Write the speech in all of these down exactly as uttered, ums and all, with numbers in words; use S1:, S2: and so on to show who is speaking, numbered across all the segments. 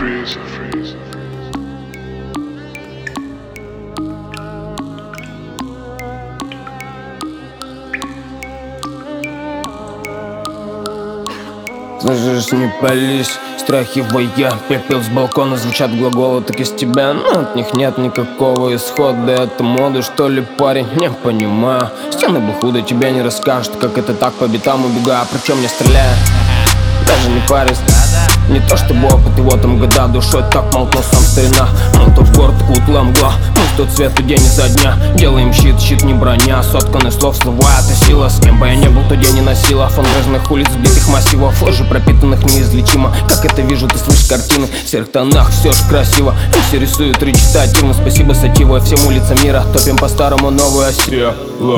S1: Freeze. Freeze.
S2: Слышишь, не пались, страхи в боя. Пепел с балкона, звучат глаголы, так из тебя. Но от них нет никакого исхода. Это мода, что ли, парень? Не понимаю. Стены бы худо тебе не расскажут, как это так по битам убегаю. Причем не стреляя, даже не парясь. Не то чтобы опыт, его там года душой так молотно сам старина. Мы то в город кутла мгла, мы в тот свет и день изо дня. Делаем щит, щит не броня, сотканы слов, слова это сила. С кем бы я не был, то день не носила. Фон грязных улиц, сбитых массивов, лжи пропитанных неизлечимо. Как это вижу, ты слышишь картины в серых тонах, все ж красиво. И все рисуют речитативно, спасибо сатива всем улицам мира. Топим по-старому новую осью.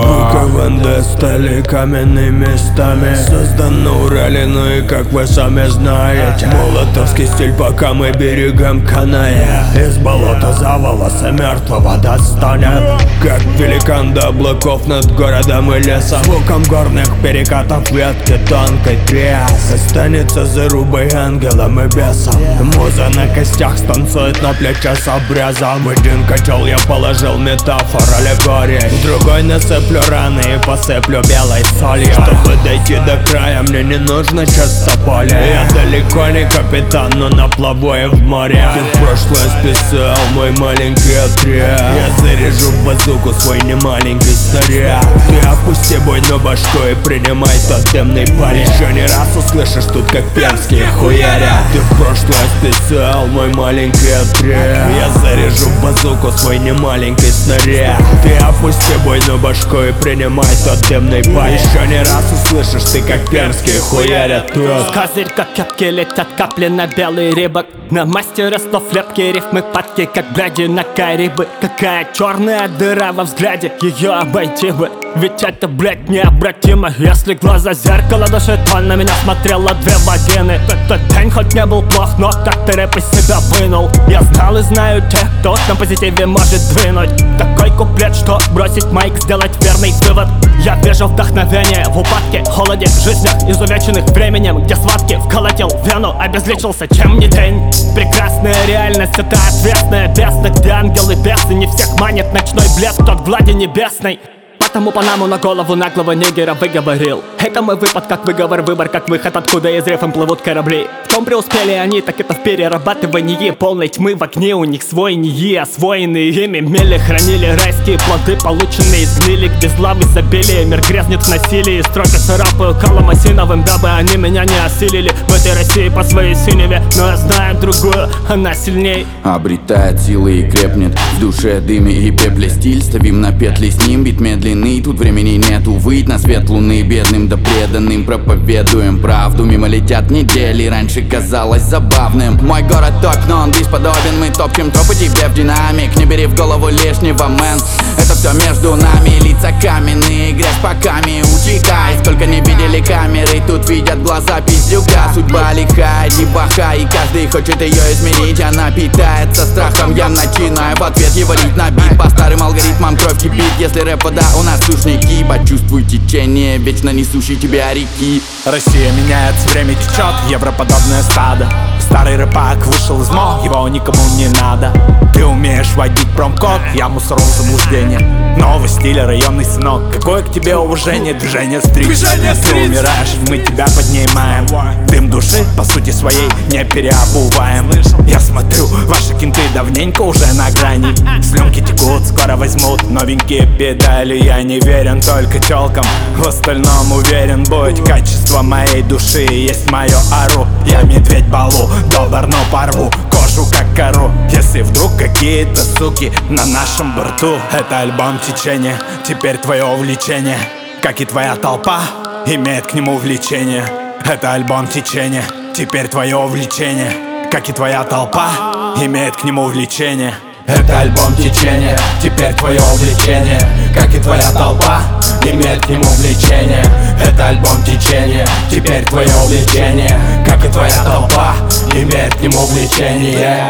S3: Ковенды стали каменными местами, созданы Урале, ну и как вы сами знаете, молотовский стиль, пока мы берегаем каная. Из болота за волосы мертвого достанет, как великан до облаков над городом и лесом. Звуком горных перекатов ветки тонкой тряс останется зарубой ангелом и бесом. Муза на костях станцует на плече с обрезом. В один котел я положил метафор аллегории, другой насыплю раны и посыплю белой солью. Чтобы дойти до края, мне не нужно чистополе. Я далеко не капитан, но на плаву и в море. Ты в прошлое списал мой маленький отряд. Я заряжу в базуку свой немаленький снаряд. Ты опусти бойную башку и принимай тотемный парень. Еще не раз услышишь тут как перские хуяря. Ты в прошлое списал мой маленький отряд. Я заряжу в базуку свой немаленький снаряд. Ты опусти бойную башку и принимай тотемный парень. Еще не раз услышишь ты как перские хуяря.
S4: С козырька кепки летят капли на белый рыбок. На мастера слов лепкие рифмы падки, как бляди на Карибы. Какая черная дыра во взгляде, ее обойти бы. Ведь это, блядь, необратимо. Если глаза зеркало души, то на меня смотрела две вагины. Этот день хоть не был плох, но так ты рэп из себя вынул. Я знал и знаю тех, кто на позитиве может двинуть. Такой куплет, что бросить майк, сделать верный вывод. Я вижу вдохновение в упадке, холоде, жизнях изувеченных временем, где схватки вколотил вену, обезличился, чем не день. Прекрасная реальность, это ответственная бездна, где ангелы бесы не всех манит ночной блеск, тот глади небесной. Потому Панаму на голову наглого нигера выговорил. Это мой выпад, как выговор, выбор, как выход, откуда из рифом плывут корабли. В чем преуспели они, так это в перерабатывании полной тьмы. В огне у них свой НИИ, освоенные ими мели. Хранили райские плоды, полученные из гнили, где зла в изобилии. Мир грязнет в насилии, строка царапаю калом осиновым, дабы они меня не осилили в этой России по своей синеве. Но я знаю другую, она сильней.
S5: Обретает силы и крепнет в душе дыме и пепле. Стиль ставим на петли, с ним бит медленный. Тут времени нету, выйдь на свет луны. Бедным да преданным проповедуем правду. Мимо летят недели, раньше казалось забавным. Мой город ток, но он бесподобен. Мы топчем тропы тебе в динамик. Не бери в голову лишнего, мэн. Это все между нами, лица каменные, грязь по каме утекай. Сколько не видели камеры, тут видят глаза пиздюка. Судьба лихая, дебаха, и каждый хочет ее измерить. Она питается страхом, я начинаю в ответ его лить на бит. По старым алгоритмам кровь кипит, если рэп вода, у нас сушники. Почувствуй течение вечно несущей тебя реки.
S4: Россия меняется, время течет, европодобное стадо. Старый рэпак вышел из мо, его никому не надо. Ты умеешь водить промкод, я мусором заблуждения. Новый стиль, районный сынок, какое к тебе уважение. Движение стрит, ты умираешь, мы тебя поднимаем. Дым души, по сути своей, не переобуваем. Я смотрю, ваши кенты давненько уже на грани. Слюнки текут, скоро возьмут новенькие педали. Я не верен только тёлкам, в остальном уверен. Будь качество моей души, есть мое ору. Я медведь Балу, добр, но порву кожу как кору. Если вдруг какие-то суки на нашем борту. Это альбом течения, теперь твое увлечение, как и твоя толпа имеет к нему влечение. Это альбом течения, теперь твое увлечение, как и твоя толпа имеет к нему влечение. Это альбом течения, теперь твое увлечение, как и твоя толпа имеет к нему влечение. Это альбом течения, теперь твое увлечение, как и твоя толпа имеет к нему влечение.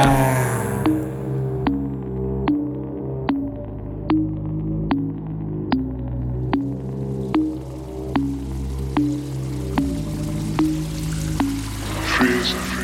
S1: Freeze.